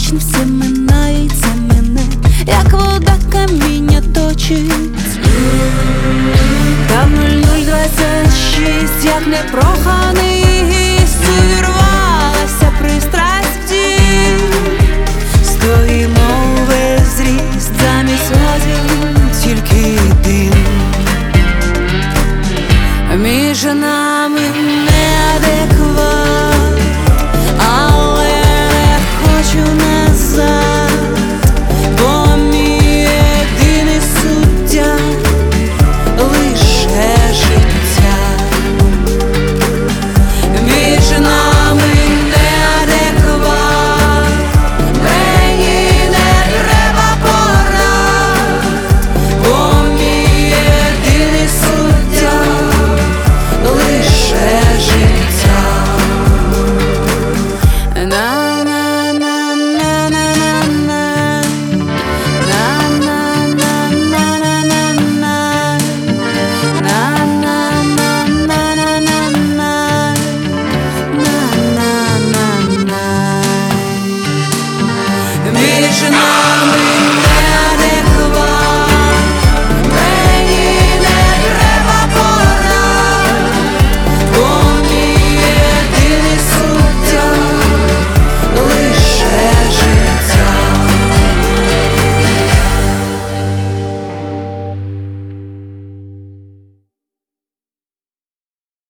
вічно все минає, й це мене, як вода каміння точить. Та в 0026, як непроханий гість, увірвалася пристрасть в дім. Стоїмо увесь зріст, замість сльозів тільки дим. Між нами неадекват, але не хочу назад, бо мій єдиний суддя лише життя. Між нами неадекват, мені не треба порад, бо мій єдиний суддя лише життя. Між нами